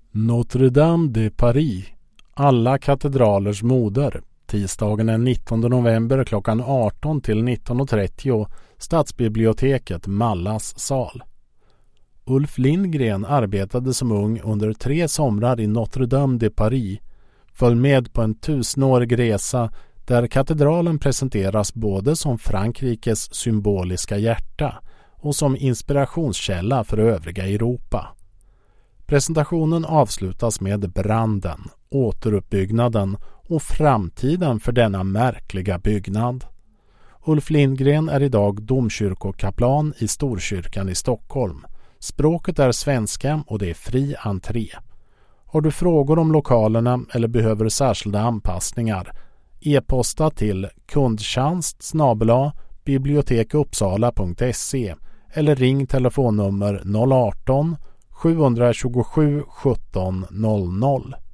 Notre Dame de Paris, alla katedralers moder, tisdagen den 19 november klockan 18 till 19.30, Stadsbiblioteket Mallas sal. Ulf Lindgren arbetade som ung under 3 somrar i Notre Dame de Paris, föll med på en 1000-årig resa där katedralen presenteras både som Frankrikes symboliska hjärta och som inspirationskälla för övriga Europa. Presentationen avslutas med branden, återuppbyggnaden och framtiden för denna märkliga byggnad. Ulf Lindgren är idag domkyrkokaplan i Storkyrkan i Stockholm. Språket är svenska och det är fri entré. Har du frågor om lokalerna eller behöver särskilda anpassningar, e-posta till kundtjänst@bibliotekupsala.se eller ring telefonnummer 018 727 17 00.